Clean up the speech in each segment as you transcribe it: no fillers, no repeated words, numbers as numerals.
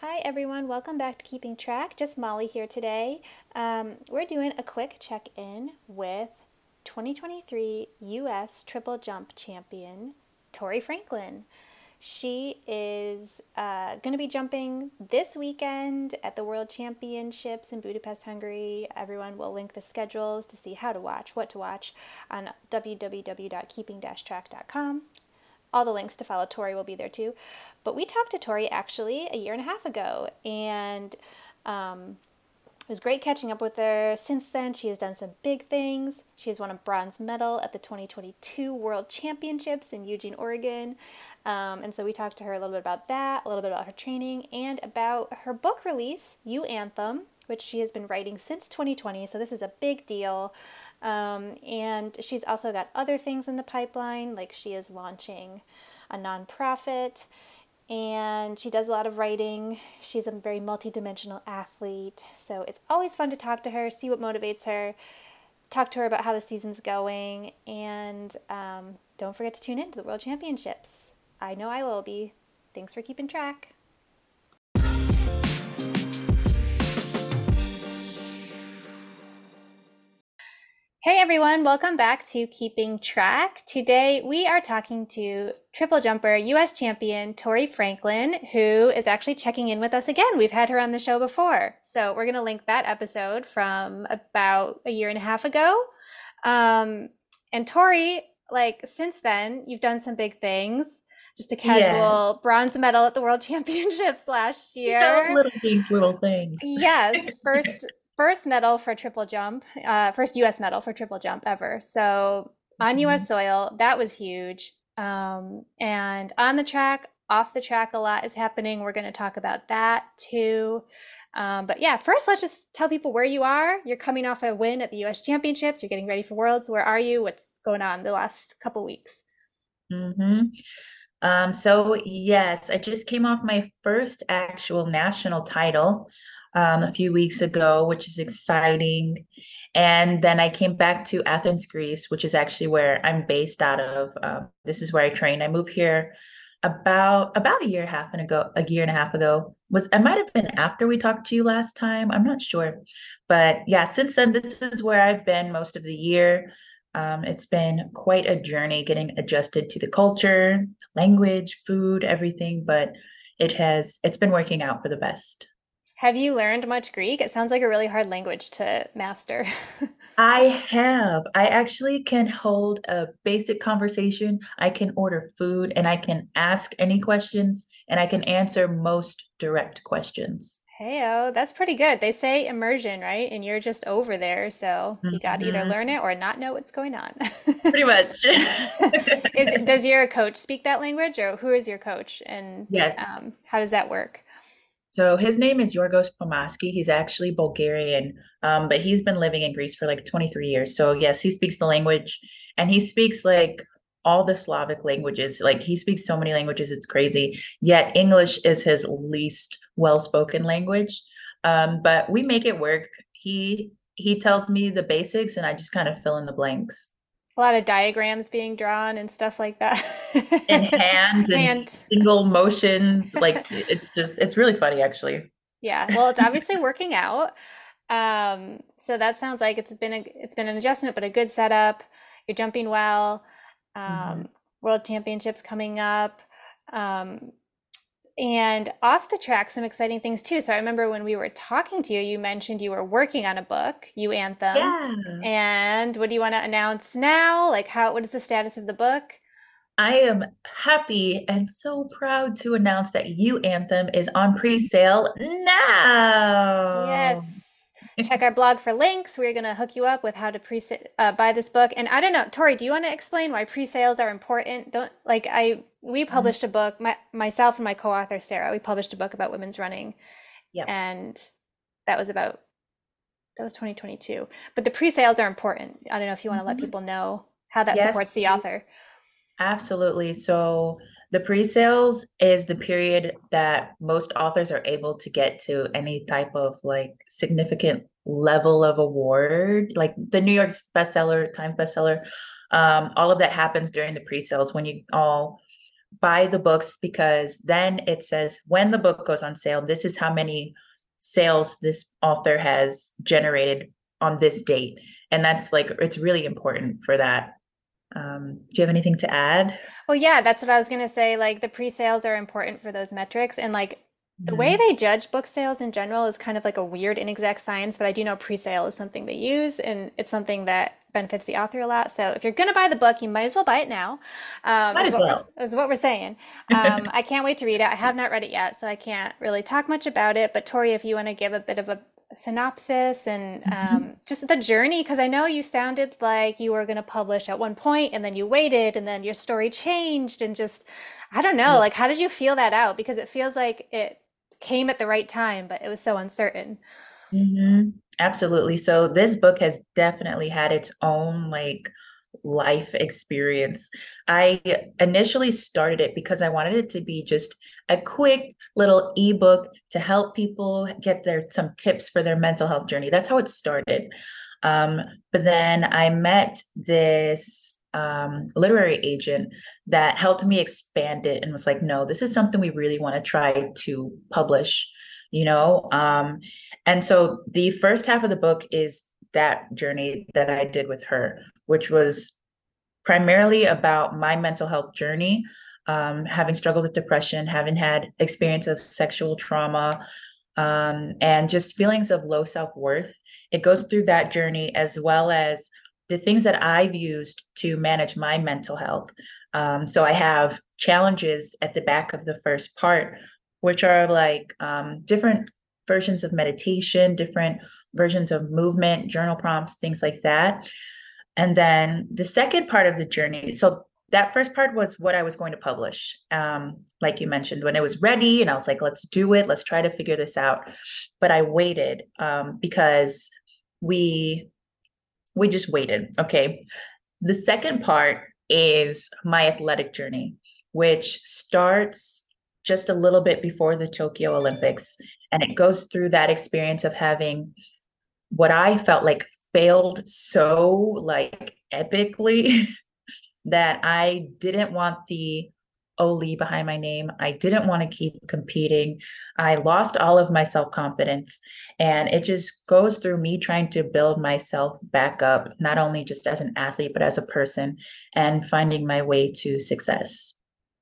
Hi everyone, welcome back to Keeping Track. Just Molly here today. We're doing a quick check-in with 2023 U.S. Triple Jump Champion Tori Franklin. She is going to be jumping this weekend at the World Championships in Budapest, Hungary. Everyone will link the schedules to see how to watch, what to watch on www.keeping-track.com. All the links to follow Tori will be there too. But we talked to Tori actually a year and a half ago, and it was great catching up with her. Since then, she has done some big things. She has won a bronze medal at the 2022 World Championships in Eugene, Oregon. And so we talked to her a little bit about that, a little bit about her training, and about her book release, You Anthem, which she has been writing since 2020. So this is a big deal. And she's also got other things in the pipeline, like she is launching a nonprofit and she does a lot of writing. She's a very multidimensional athlete. So it's always fun to talk to her, see what motivates her, talk to her about how the season's going, and don't forget to tune in to the World Championships. I know I will be. Thanks for keeping track. Hey everyone, welcome back to Keeping Track. Today we are talking to triple jumper US champion Tori Franklin, who is actually checking in with us again. We've had her on the show before. So we're going to link that episode from about a year and a half ago. And Tori, since then, you've done some big things. Just a Yeah. casual bronze medal at the World Championships last year. Little things, little things. Yes, first medal for triple jump, first U.S. medal for triple jump ever. So on Mhm. U.S. soil, that was huge. And on the track, off the track, a lot is happening. We're going to talk about that too. But yeah, first, let's just tell people where you are. You're coming off a win at the U.S. Championships. You're getting ready for Worlds. Where are you? What's going on the last couple weeks? Mhm. So yes, I just came off my first actual national title a few weeks ago, which is exciting. And then I came back to Athens, Greece, which is actually where I'm based out of. This is where I train. I moved here about a year and a half ago. Was I might have been after we talked to you last time. I'm not sure. But yeah, since then, this is where I've been most of the year. It's been quite a journey getting adjusted to the culture, language, food, everything, but it's been working out for the best. Have you learned much Greek? It sounds like a really hard language to master. I have. I actually can hold a basic conversation. I can order food and I can ask any questions and I can answer most direct questions. Heyo, that's pretty good. They say immersion, right? And you're just over there, so you got to either Mhm. learn it or not know what's going on. Pretty much. Does your coach speak that language, or who is your coach, and Yes. how does that work? So his name is Yorgos Pomaski. He's actually Bulgarian, but he's been living in Greece for like 23 years. So yes, he speaks the language and he speaks like all the Slavic languages. Like he speaks so many languages, it's crazy. Yet English is his least well-spoken language. But we make it work. He tells me the basics and I just kind of fill in the blanks. A lot of diagrams being drawn and stuff like that. And hands and And single motions, like it's really funny actually. yeah, well, it's obviously working out. So that sounds like it's been an adjustment, but a good setup. You're jumping well. Mhm. Um, World Championships coming up. Um, and off the track, some exciting things too. So I remember when we were talking to you, you mentioned you were working on a book, You Anthem. Yeah. And what do you want to announce now? Like what is the status of the book? I am happy and so proud to announce that You Anthem is on pre-sale now. Yes. Check our blog for links. We're going to hook you up with how to buy this book. And I don't know, Tori, do you want to explain why pre-sales are important? Don't like we published a book, myself and my co-author Sarah, we published a book about women's running, Yep. and that was about that was 2022. But the pre-sales are important. I don't know if you want to let Mhm. people know how that Yes, supports the author. absolutely. So the pre-sales is the period that most authors are able to get to any type of like significant level of award, like the New York bestseller, Times bestseller. All of that happens during the pre-sales when you all buy the books because then it says when the book goes on sale, this is how many sales this author has generated on this date. And that's like, it's really important for that. Do you have anything to add? Well, yeah, that's what I was gonna say. Like the pre-sales are important for those metrics, and like the way Mhm. they judge book sales in general is kind of like a weird, inexact science. But I do know pre-sale is something they use, and it's something that benefits the author a lot. So if you're gonna buy the book, you might as well buy it now. Might as well. Is what we're saying. I can't wait to read it. I have not read it yet, so I can't really talk much about it. But Tori, if you want to give a bit of a synopsis and Mhm. just the journey, because I know you sounded like you were going to publish at one point and then you waited and then your story changed and just, I don't know, Yeah. like how did you feel that out? Because it feels like it came at the right time, but it was so uncertain. Absolutely. So this book has definitely had its own like life experience. I initially started it because I wanted it to be just a quick little ebook to help people get their some tips for their mental health journey. That's how it started. Um, but then I met this literary agent that helped me expand it and was like, no, this is something we really want to try to publish, you know? And so the first half of the book is that journey that I did with her, which was primarily about my mental health journey, having struggled with depression, having had experience of sexual trauma, and just feelings of low self-worth. It goes through that journey as well as the things that I've used to manage my mental health. So I have challenges at the back of the first part, which are like different versions of meditation, different versions of movement, journal prompts, things like that. And then the second part of the journey, so that first part was what I was going to publish. Like you mentioned, when it was ready, and I was like, let's do it, let's try to figure this out. But I waited because we we just waited. Okay. The second part is my athletic journey, which starts just a little bit before the Tokyo Olympics. And it goes through that experience of having what I felt like failed so like epically that I didn't want the Oli behind my name. I didn't want to keep competing. I lost all of my self confidence. And it just goes through me trying to build myself back up, not only just as an athlete, but as a person and finding my way to success.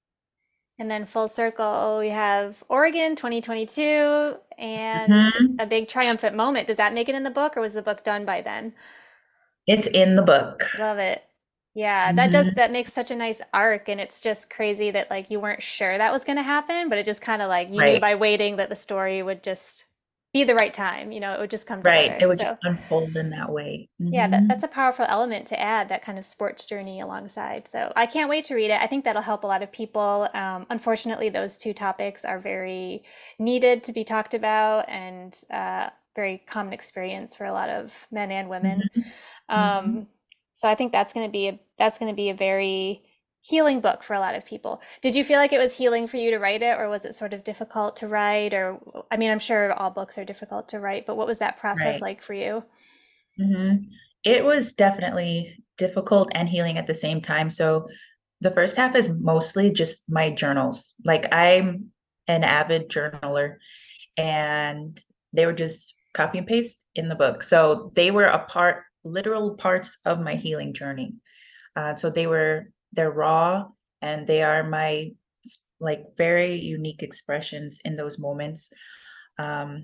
And then full circle, we have Oregon 2022 and Mhm. a big triumphant moment. Does that make it in the book or was the book done by then? It's in the book. Love it. Yeah, Mhm. that makes such a nice arc and it's just crazy that like you weren't sure that was going to happen, but it just kind of like you knew Right. by waiting that the story would just be the right time, it would just come Right. together. It would So, just unfold in that way. yeah, Hmm. that's a powerful element to add that kind of sports journey alongside. So, I can't wait to read it. I think that'll help a lot of people. Unfortunately, those two topics are very needed to be talked about and very common experience for a lot of men and women. Hmm. Hmm. Um, so I think that's going to be a very healing book for a lot of people. Did you feel like it was healing for you to write it, or was it sort of difficult to write? Or I mean, I'm sure all books are difficult to write, but what was that process Right. like for you? Hmm. It was definitely difficult and healing at the same time. So the first half is mostly just my journals. Like I'm an avid journaler and they were just copy and paste in the book. So they were literal parts of my healing journey. So they're raw and they are my like very unique expressions in those moments. Um,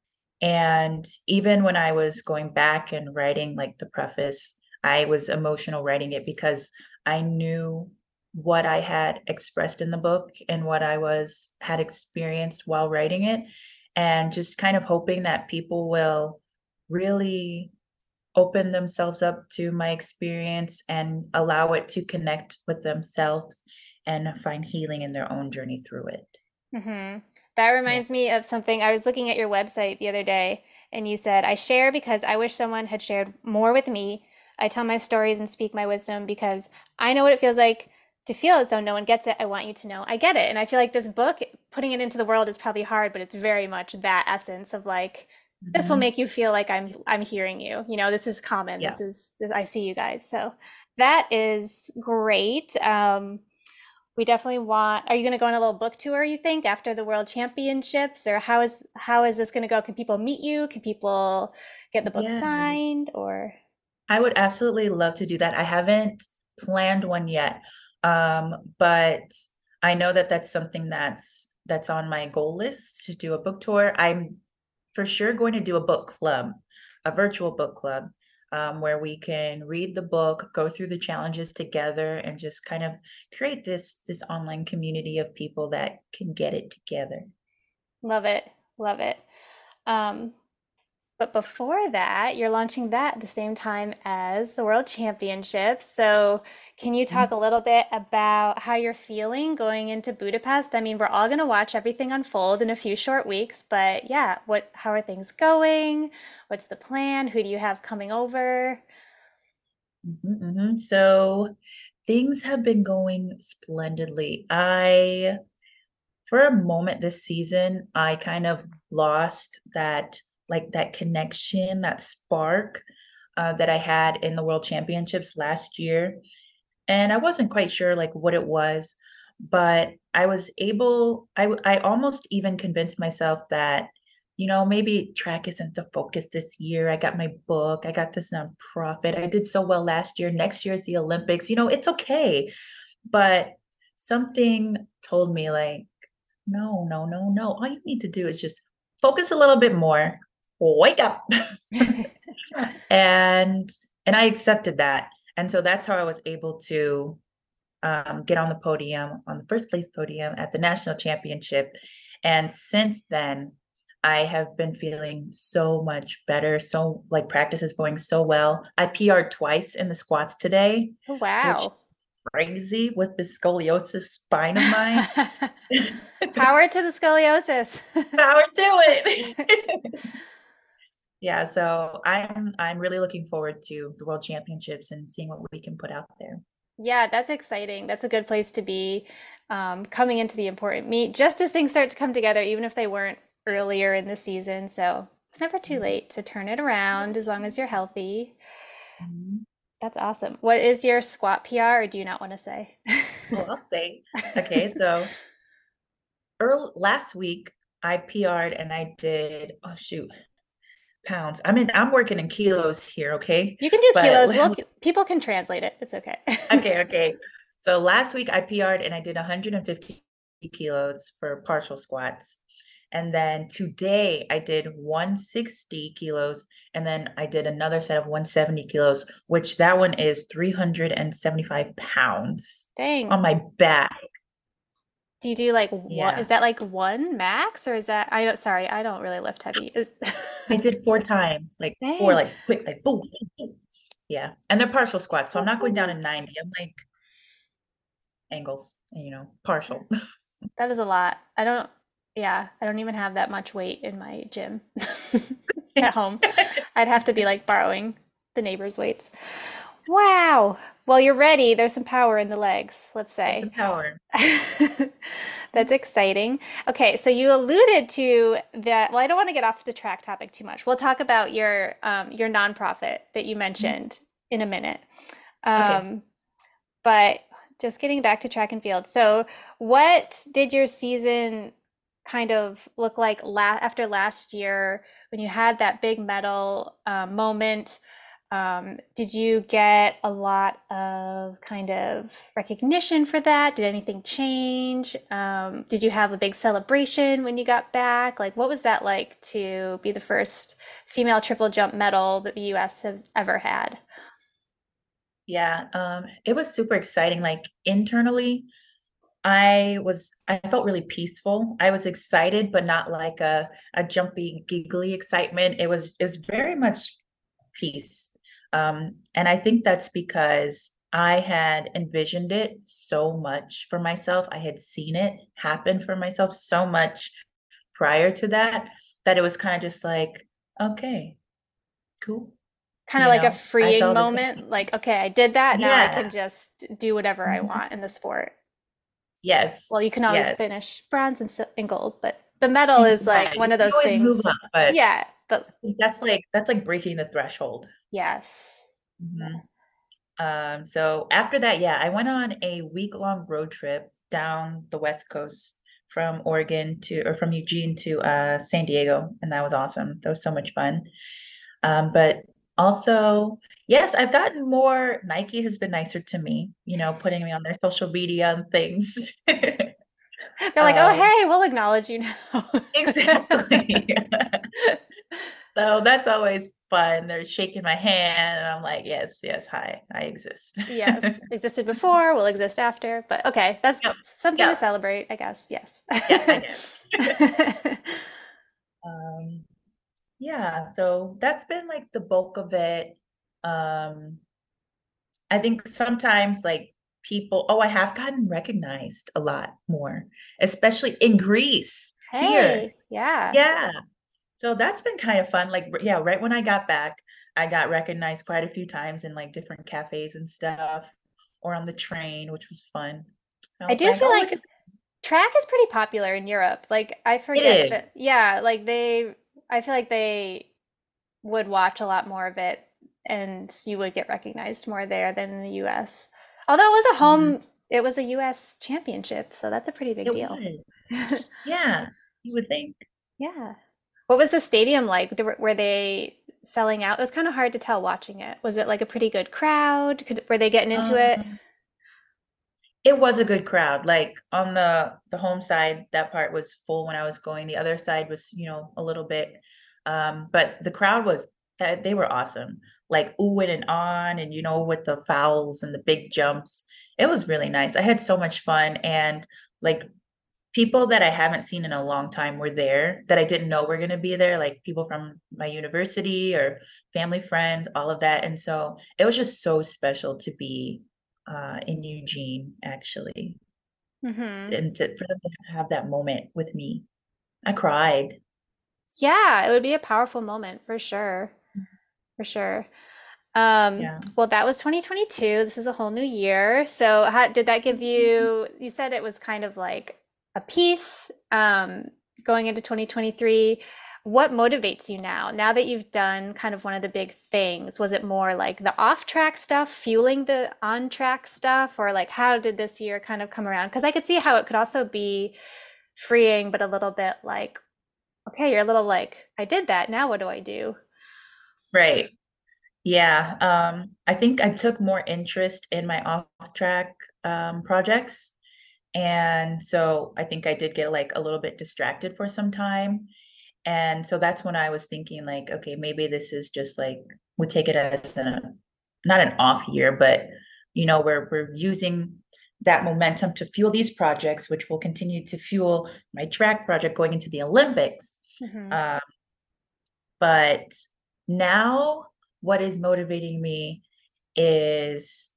And even when I was going back and writing like the preface, I was emotional writing it because I knew what I had expressed in the book and what I was had experienced while writing it, and just kind of hoping that people will really open themselves up to my experience and allow it to connect with themselves and find healing in their own journey through it. Hmm. That Yeah. reminds me of something. I was looking at your website the other day, and you said, I share because I wish someone had shared more with me. I tell my stories and speak my wisdom because I know what it feels like to feel as though no one gets it. I want you to know I get it. And I feel like this book, putting it into the world is probably hard, but it's very much that essence of like, this will Mhm. make you feel like I'm hearing you. This is common. Yeah. I see you guys. So that is great. We definitely want. Are you going to go on a little book tour, you think, after the World Championships, or how is this going to go? Can people meet you? Can people get the book Yeah, signed or I would absolutely love to do that. I haven't planned one yet, but I know that that's something that's on my goal list to do a book tour. I'm for sure going to do a book club, a virtual book club, where we can read the book, go through the challenges together, and just kind of create this online community of people that can get it together. love it, love it. Um, but before that, you're launching that at the same time as the World Championships. So, can you talk a little bit about how you're feeling going into Budapest? I mean, we're all going to watch everything unfold in a few short weeks, but yeah, how are things going? What's the plan? Who do you have coming over? So things have been going splendidly. For a moment this season, I kind of lost that connection, that spark that I had in the World Championships last year. And I wasn't quite sure like what it was, but I was able, I almost even convinced myself that, maybe track isn't the focus this year. I got my book, I got this nonprofit. I did so well last year. Next year's the Olympics. It's okay. But something told me like, no, no, no, no. All you need to do is just focus a little bit more, wake up. and and I accepted that. And so that's how I was able to get on the podium, on the first place podium at the national championship. And since then, I have been feeling so much better. So, like, practice is going so well. I PR'd twice in the squats today, Oh, which wow. is crazy with the scoliosis spine of mine. Power to the scoliosis. Power to it. Yeah, so I'm really looking forward to the World Championships and seeing what we can put out there. Yeah, that's exciting. That's a good place to be coming into the important meet just as things start to come together, even if they weren't earlier in the season. So it's never too late to turn it around as long as you're healthy. Mhm. That's awesome. What is your squat PR, or do you not want to say? Well, I'll say. Okay, so early last week I PR'd and I did, oh shoot, pounds. I'm working in kilos here, okay? You can do But kilos. People can translate it. It's okay. okay. So last week I PR'd and I did 150 kilos for partial squats. And then today I did 160 kilos. And then I did another set of 170 kilos, which that one is 375 pounds Dang. on my back. Do you do like what? Is Yeah. that like one max, or is that I don't sorry, I don't really lift heavy. I did 4 times, like four, Dang. like quick, like boom, boom, boom. Yeah. And they're partial squats. So I'm not going down to 90. I'm like angles, partial. That is a lot. Yeah, I don't even have that much weight in my gym at home. I'd have to be like borrowing the neighbor's weights. Wow. Well, you're ready. There's some power in the legs, let's Lots say. of power. That's exciting. Okay, so you alluded to that. Well, I don't want to get off the track topic too much. We'll talk about your nonprofit that you mentioned in a minute. Okay. Um, but just getting back to track and field. So, what did your season kind of look like after last year when you had that big medal moment? Did you get a lot of kind of recognition for that? Did anything change? Did you have a big celebration when you got back? Like, what was that like to be the first female triple jump medal that the US has ever had? Yeah. It was super exciting. Like internally, I felt really peaceful. I was excited, but not like a jumpy, giggly excitement. It was very much peace. And I think that's because I had envisioned it so much for myself. I had seen it happen for myself so much prior to that, that it was kind of just like, okay, cool. Kind of like a I freeing saw this. moment, like, okay, I did that, now I can Yeah. just do whatever I Mhm. want in the sport. Yes. Well, you can always Yes. finish bronze and gold, but the medal is like Right. one You of can those always move things. up, but Yeah, but that's like breaking the threshold. yes. Mhm. So after that, yeah, I went on a week-long road trip down the West Coast from Oregon to, or from Eugene to San Diego, and that was awesome. That was so much fun. But also, yes, I've gotten more. Nike has been nicer to me, putting me on their social media and things. They're like, oh, Um, hey, we'll acknowledge you now. exactly. So that's always fun. They're shaking my hand, and I'm like, yes, yes, hi, I exist. Yes, existed before, will exist after. But okay, that's Yep, something to yep, celebrate, I guess. Yes. yes, I guess. Um, yeah, so that's been like the bulk of it. Um, I think sometimes like people, oh, I have gotten recognized a lot more, especially in Greece here. Hey, yeah. Yeah. So that's been kind of fun. Like, yeah, right when I got back, I got recognized quite a few times in like different cafes and stuff, or on the train, which was fun. I I was do like, feel oh, look like at track is pretty popular in Europe. Like I it forget that, is. yeah, I feel like they would watch a lot more of it and you would get recognized more there than in the US. Although Mhm. it was a US championship, so that's a pretty big It deal. was. Yeah, you would think. Yeah. What was the stadium like? Were they selling out? It was kind of hard to tell watching it. Was it like a pretty good crowd? Were they getting into it? Um, it was a good crowd. Like on the home side, that part was full when I was going. The other side was, a little bit. But the crowd was they were awesome. Like oohing and on, and with the fouls and the big jumps. It was really nice. I had so much fun, and like people that I haven't seen in a long time were there that I didn't know were going to be there, like people from my university or family friends, all of that. And so it was just so special to be in Eugene, actually, Hmm. and for them to have that moment with me. I cried. Yeah, it would be a powerful moment for sure. For sure. Yeah. Well, that was 2022. This is a whole new year. So, how did that give you? You said it was kind of like a piece going into 2023. What motivates you now? Now that you've done kind of one of the big things, was it more like the off-track stuff fueling the on-track stuff, or like how did this year kind of come around? Because I could see how it could also be freeing, but a little bit like, okay, you're a little like, I did that. Now what do I do? Right. Yeah. I think I took more interest in my off-track projects. And so I think I did get like a little bit distracted for some time. And so that's when I was thinking like, okay, maybe this is just like we take it as not an off year, but we're using that momentum to fuel these projects, which will continue to fuel my track project going into the Olympics. Hmm. Um, but now what is motivating me is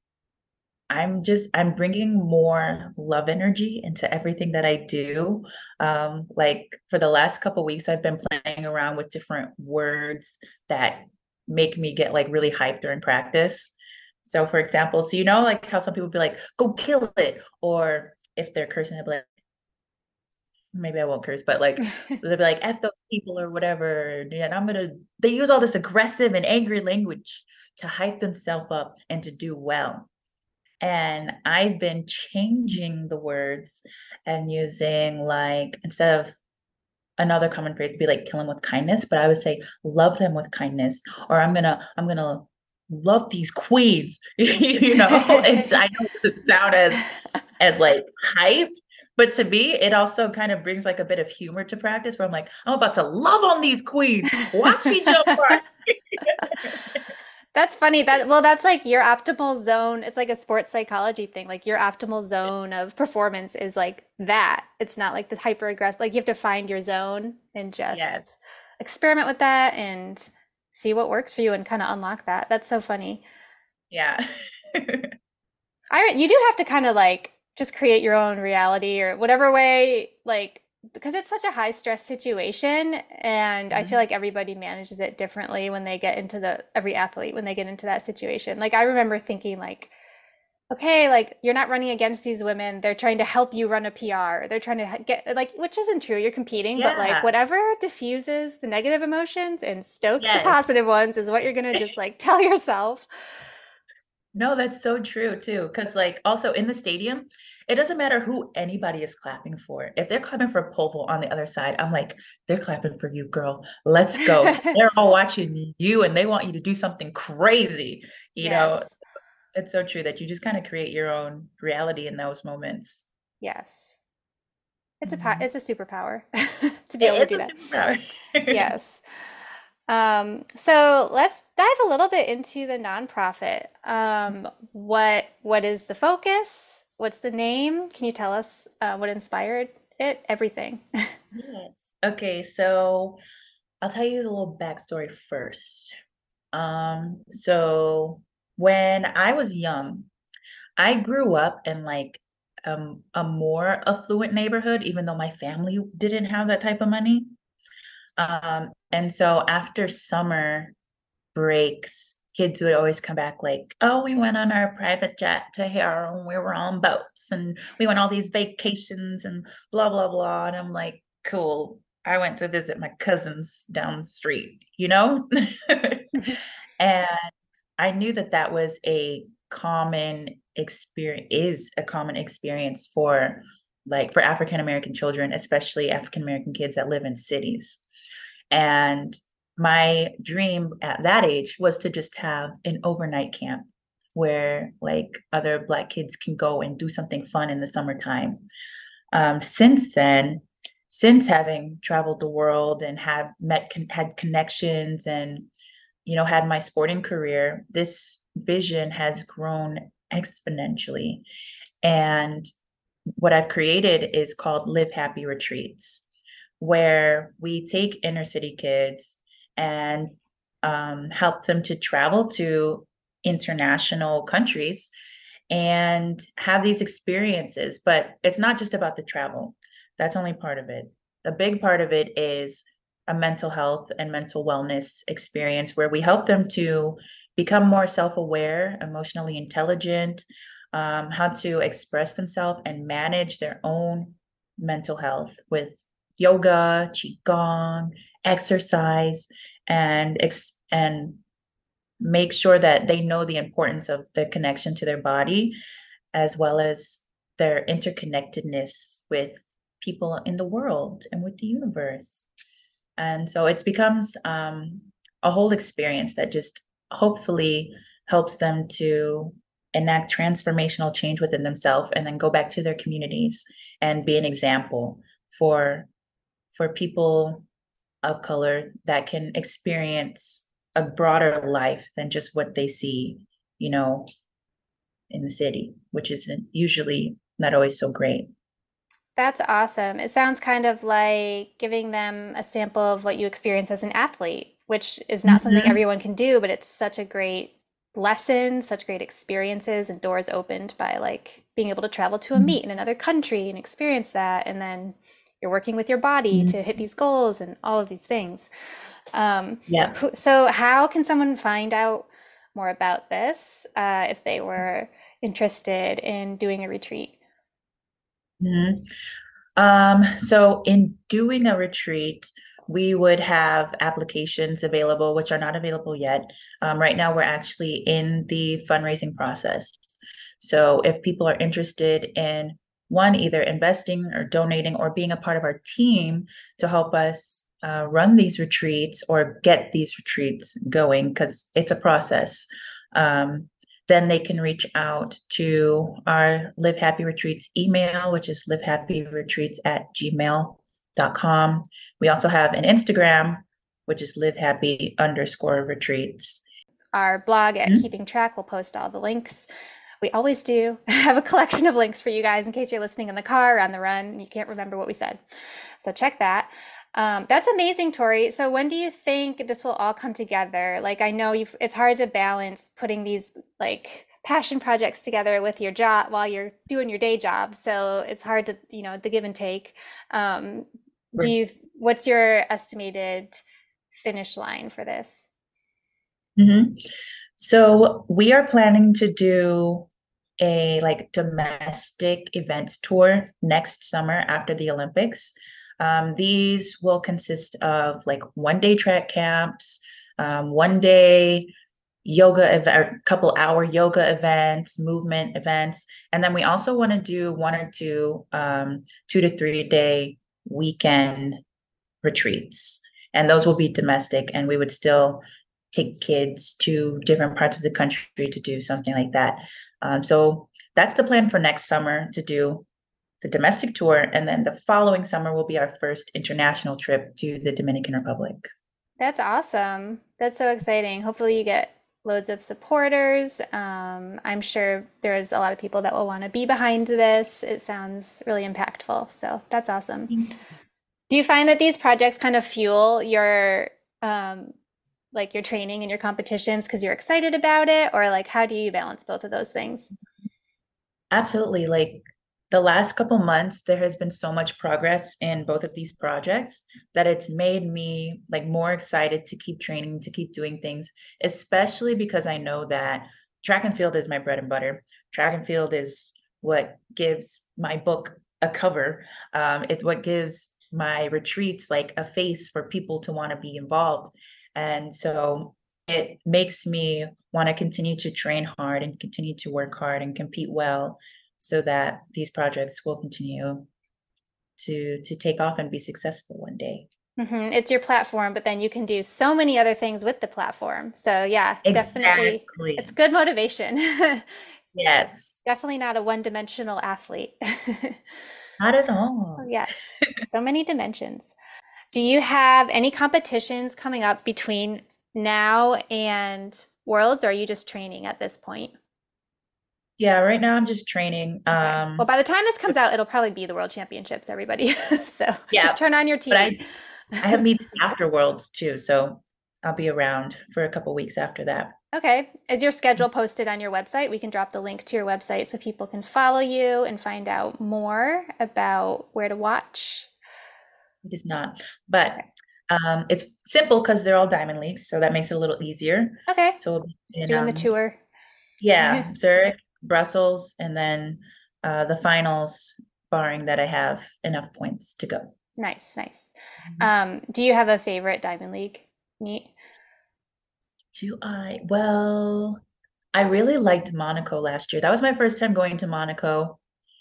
I'm bringing more love energy into everything that I do. Like for the last couple weeks, I've been playing around with different words that make me get like really hyped during practice. So for example, so like how some people be like, go kill it, or if they're cursing, they'll be like, maybe I won't curse, but like they'll be like, F those people or whatever. And they use all this aggressive and angry language to hype themselves up and to do well. And I've been changing the words and using like instead of another common phrase would be like kill them with kindness, but I would say love them with kindness, or I'm gonna love these queens. It's I know it doesn't sound as like hype, but to me, it also kind of brings like a bit of humor to practice where I'm like, I'm about to love on these queens. Watch me jump right. That's funny. That's like your optimal zone. It's like a sports psychology thing. Like your optimal zone of performance is like that. It's not like the hyper aggressive. Like you have to find your zone and just Yes. experiment with that and see what works for you and kind of unlock that. That's so funny. Yeah. You do have to kind of like just create your own reality or whatever way, like, because it's such a high stress situation. And I feel Mhm. like everybody manages it differently when they get into every athlete, when they get into that situation. Like, I remember thinking, like, okay, like, you're not running against these women. They're trying to help you run a PR. They're trying to get, like, which isn't true. You're competing, but like, Yeah. whatever diffuses the negative emotions and stokes the Yes. positive ones is what you're going to just like tell yourself. No, that's so true too. Because like also in the stadium, it doesn't matter who anybody is clapping for. If they're clapping for Poval on the other side, I'm like, they're clapping for you, girl. Let's go. They're all watching you and they want you to do something crazy. You know, Yes. it's so true that you just kind of create your own reality in those moments. Yes. Mhm. It's a superpower to be able to It's do a that. superpower. Yes. So let's dive a little bit into the nonprofit. What is the focus? What's the name? Can you tell us what inspired it? Everything. Yes. Okay, so I'll tell you the little backstory first. So when I was young, I grew up in like a more affluent neighborhood, even though my family didn't have that type of money. And so after summer breaks, kids would always come back like, oh, we went on our private jet to here and we were on boats and we went all these vacations and blah, blah, blah. And I'm like, cool. I went to visit my cousins down the street, you know? And I knew that that was a common experience, is a common experience for like for African American children, especially African American kids that live in cities. And my dream at that age was to just have an overnight camp where like other Black kids can go and do something fun in the summertime. Since then, since having traveled the world and have had connections and had my sporting career, this vision has grown exponentially. And what I've created is called Live Happy Retreats, where we take inner city kids and help them to travel to international countries and have these experiences. But it's not just about the travel, that's only part of it. A big part of it is a mental health and mental wellness experience where we help them to become more self aware, emotionally intelligent, how to express themselves and manage their own mental health with yoga, qigong, exercise, and make sure that they know the importance of the connection to their body as well as their interconnectedness with people in the world and with the universe. And so it becomes a whole experience that just hopefully helps them to enact transformational change within themselves and then go back to their communities and be an example for people of color that can experience a broader life than just what they see, you know, in the city, which isn't usually not always so great. That's awesome. It sounds kind of like giving them a sample of what you experience as an athlete, which is not something Mm-hmm. everyone can do, but it's such a great lesson, such great experiences and doors opened by like being able to travel to a meet in another country and experience that. And then you're working with your body to hit Mm-hmm. these goals and all of these things. Um, Yeah. so, how can someone find out more about this if they were interested in doing a retreat? Mhm. So in doing a retreat, we would have applications available, which are not available yet. Right now, we're actually in the fundraising process. So if people are interested in one, either investing or donating or being a part of our team to help us run these retreats or get these retreats going, because it's a process. Um, then they can reach out to our Live Happy Retreats email, which is livehappyretreats@gmail.com. We also have an Instagram, which is livehappy_retreats. Our blog at Mhm. Keeping Track will post all the links. We always do have a collection of links for you guys in case you're listening in the car or on the run and you can't remember what we said. So check that. That's amazing, Tori. So when do you think this will all come together? Like I know it's hard to balance putting these like passion projects together with your job while you're doing your day job. So it's hard to, the give and take. Um, what's your estimated finish line for this? Mhm. So we are planning to do a like domestic events tour next summer after the Olympics. These will consist of like 1 day track camps, 1 day a couple hour yoga events, movement events. And then we also want to do one or two 2 to 3 day weekend retreats. And those will be domestic, and we would still take kids to different parts of the country to do something like that. So that's the plan for next summer, to do the domestic tour. And then the following summer will be our first international trip to the Dominican Republic. That's awesome. That's so exciting. Hopefully, you get loads of supporters. I'm sure there's a lot of people that will want to be behind this. It sounds really impactful. So that's awesome. Do you find that these projects kind of fuel your like your training and your competitions because you're excited about it, or like how do you balance both of those things? Absolutely. Like the last couple months, there has been so much progress in both of these projects that it's made me like more excited to keep training, to keep doing things, especially because I know that track and field is my bread and butter. Track and field is what gives my book a cover. It's what gives my retreats like a face for people to want to be involved. And so it makes me want to continue to train hard and continue to work hard and compete well, so that these projects will continue to take off and be successful one day. It's your platform, but then you can do so many other things with the platform. So yeah, definitely, it's Exactly. good motivation. Yes. Definitely not a one-dimensional athlete. Not at Oh, all. yes, so many dimensions. Do you have any competitions coming up between now and Worlds, or are you just training at this point? Yeah, right now I'm just training. Okay. Well, by the time this comes out, it'll probably be the World Championships, everybody. So Yeah, just turn on your but TV. I have meets after Worlds too, so I'll be around for a couple weeks after that. Okay. Is your schedule posted on your website? We can drop the link to your website so people can follow you and find out more about where to watch. It is not, but Okay. it's simple because they're all Diamond Leagues, so that makes it a little easier. Okay. So we'll be Just in doing the tour. yeah, Zurich, Brussels, and then the finals, barring that I have enough points to go. Nice, nice. Mhm. Do you have a favorite Diamond League meet? Do I? Well, I really liked Monaco last year. That was my first time going to Monaco.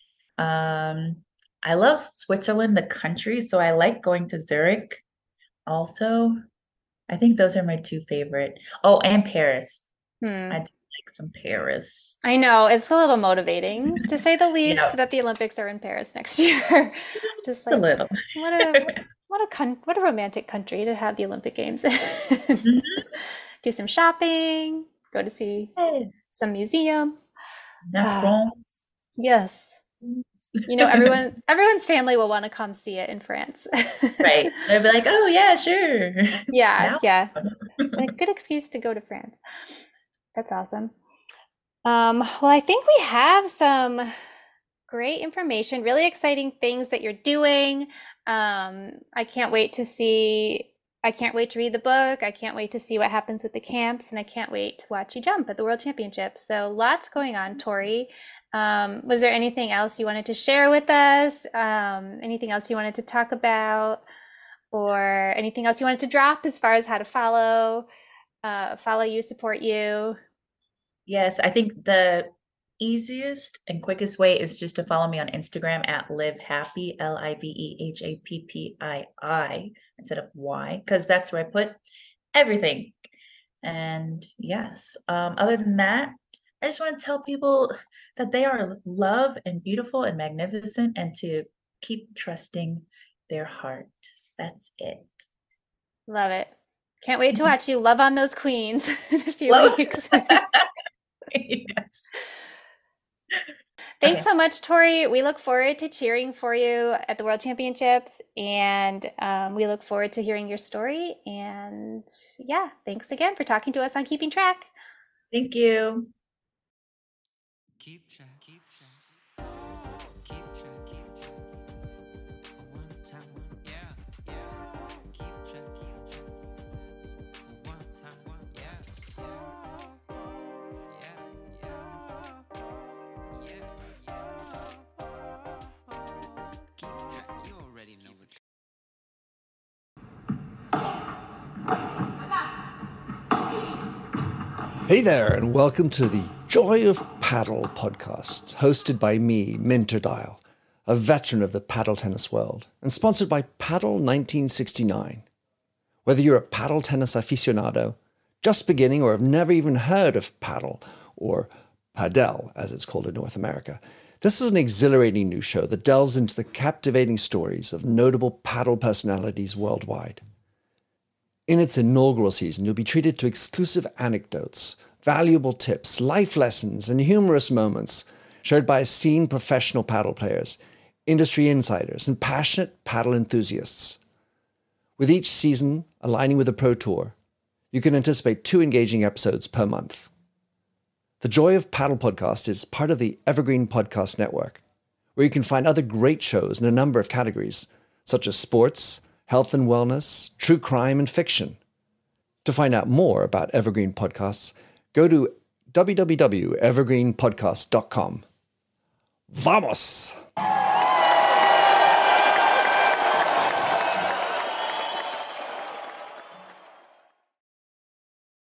Um, I love Switzerland, the country, so I like going to Zurich also. I think those are my two favorite. Oh, and Paris. I Hmm. do like some Paris. I know it's a little motivating, to say the least, Yeah, that the Olympics are in Paris next year. Just just a like little. what a what a romantic country to have the Olympic Games. Mhm. Do some shopping, go to see Yes. some museums. Ah, Macron. yes. You know, everyone's family will want to come see it in France. Right. They'll be like, oh yeah, sure. Yeah, Now. yeah. A good excuse to go to France. That's awesome. Well, I think we have some great information, really exciting things that you're doing. I can't wait to see, I can't wait to read the book. I can't wait to see what happens with the camps, and I can't wait to watch you jump at the World Championships. So lots going on, Tori. Was there anything else you wanted to share with us? Anything else you wanted to talk about? Or anything else you wanted to drop as far as how to follow you, support you? Yes, I think the easiest and quickest way is just to follow me on Instagram at Live Happy, LIVEHAPPII, instead of Y, because that's where I put everything. And yes, other than that, I just want to tell people that they are loved and beautiful and magnificent, and to keep trusting their heart. That's it. Love it. Can't wait to watch you love on those queens in a few Love. weeks. Yes. Thanks Okay. so much, Tori. We look forward to cheering for you at the World Championships, and we look forward to hearing your story. And yeah, thanks again for talking to us on Keeping Track. Thank you. Keep track, keep track, keep track, keep track. One time, yeah, yeah. Keep track, keep track. One time, yeah, yeah, yeah, yeah, yeah. Keep track. You already know what. Hey there, and welcome to the Joy of Paddle podcast, hosted by me, Minter Dial, a veteran of the paddle tennis world, and sponsored by Paddle 1969. Whether you're a paddle tennis aficionado, just beginning, or have never even heard of paddle, or padel, as it's called in North America, this is an exhilarating new show that delves into the captivating stories of notable paddle personalities worldwide. In its inaugural season, you'll be treated to exclusive anecdotes, valuable tips, life lessons, and humorous moments shared by esteemed professional paddle players, industry insiders, and passionate paddle enthusiasts. With each season aligning with the Pro Tour, you can anticipate 2 engaging episodes per month. The Joy of Paddle podcast is part of the Evergreen Podcast Network, where you can find other great shows in a number of categories, such as sports, health and wellness, true crime, and fiction. To find out more about Evergreen Podcasts, go to www.evergreenpodcast.com. Vamos!